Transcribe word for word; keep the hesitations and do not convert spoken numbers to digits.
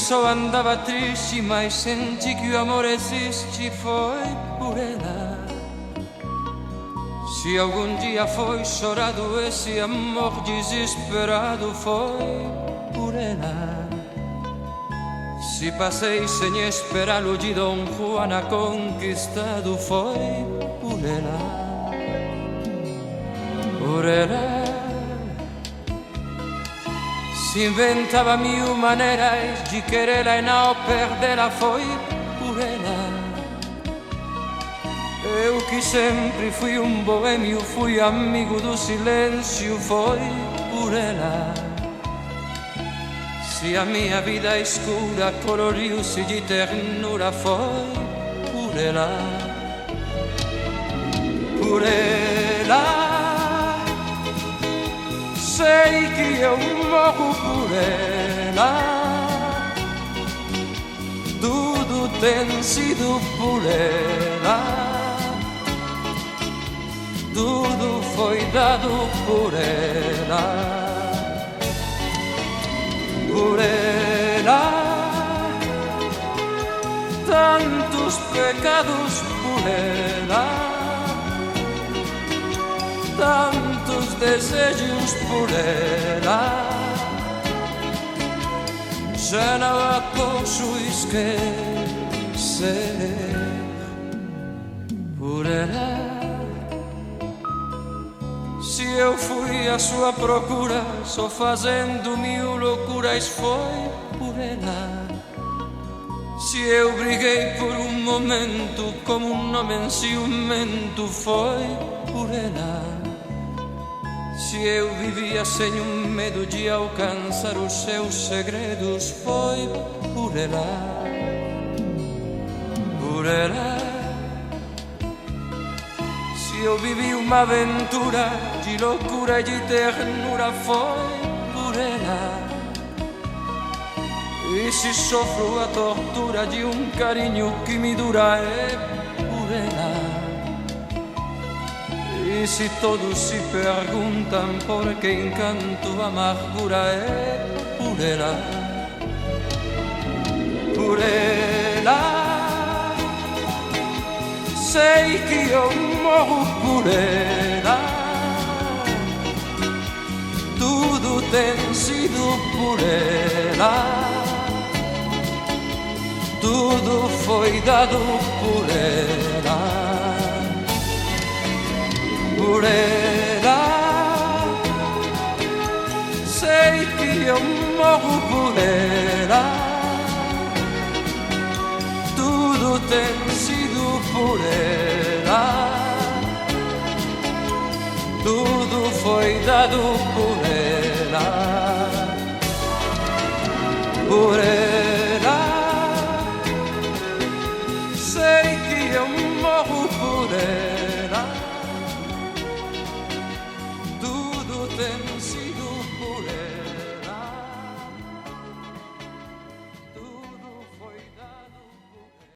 só andava triste, mas senti que o amor existe, foi por ela. Se algum dia foi chorado esse amor desesperado, foi por ela. Se passei sem esperá-lo de Dom Juan conquistado, foi por ela. Por ela. Se inventava mil maneiras de querê-la e não perdê-la, foi por ela. Eu que sempre fui um boêmio, fui amigo do silêncio, foi por ela. Se a minha vida escura coloriu-se de ternura, foi por ela. Por ela. Sei que eu morro por ela. Tudo tem sido por ela. Tudo foi dado por ela. Por ela. Tantos pecados por ela. Tantos desejos por ela. Já não a posso esquecer. Por ela. Se eu fui à sua procura, só fazendo mil loucuras, foi por ela. Se eu briguei por um momento como um homem ciumento, foi por ela. Se eu vivia sem um medo de alcançar os seus segredos, foi por ela. Por ela. Se eu vivi uma aventura de loucura e de ternura, foi por ela. E se sofro a tortura de um carinho que me dura, é por ela. E se todos se perguntam por que encanto amargura, é por ela. Por ela. Sei que eu morro por ela. Tudo tem sido por ela. Tudo foi dado por ela. Por ela. Sei que eu morro por ela. Tudo tem sido por ela. Tudo foi dado por ela. Por ela. Sei que eu morro por ela. Tudo tem